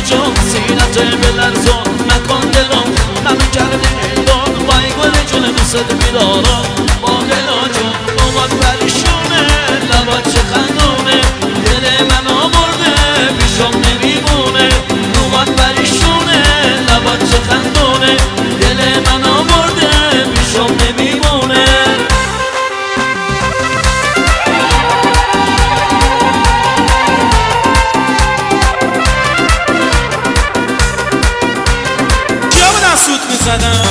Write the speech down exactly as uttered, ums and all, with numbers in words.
جان سینت بلرزان نکن دلم همین کرده ایوان وای گل جون دوست بیدارم با دلا جان اومد پریشونه لبات چه خندونه دل من آورده پیشم نمیمونه اومد پریشونه لبات چه خندونه دل من آورده پیشم نمیمونه سوت میزنم